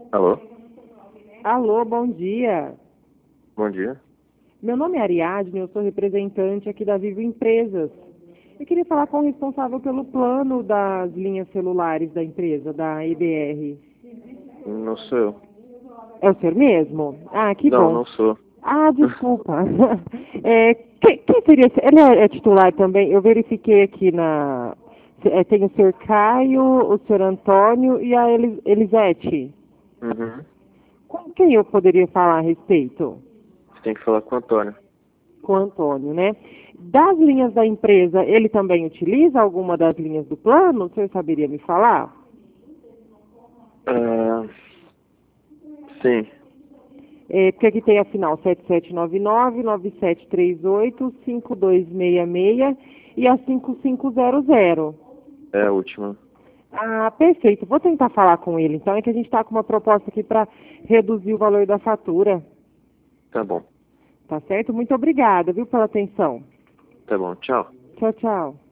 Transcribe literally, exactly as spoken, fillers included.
Alô? Alô, bom dia. Bom dia. Meu nome é Ariadne, eu sou representante aqui da Vivo Empresas. Eu queria falar com o responsável pelo plano das linhas celulares da empresa, da E B R. Não sou eu. É o senhor mesmo? Ah, que Não, bom. não sou. Ah, desculpa. É, quem, quem seria? Ele é, é titular também? Eu verifiquei aqui na... é, tem o senhor Caio, o senhor Antônio e a Elis, Elisete. Uhum. Com quem eu poderia falar a respeito? Você tem que falar com o Antônio. Com o Antônio, né? Das linhas da empresa, ele também utiliza alguma das linhas do plano? O senhor saberia me falar? Ah, sim. É, porque aqui tem a final sete sete nove nove, nove sete três oito, cinco dois seis seis e a cinco cinco zero zero. É a última. Ah, perfeito. Vou tentar falar com ele. Então é que a gente está com uma proposta aqui para reduzir o valor da fatura. Tá bom. Tá certo? Muito obrigada, viu, pela atenção. Tá bom. Tchau. Tchau, tchau.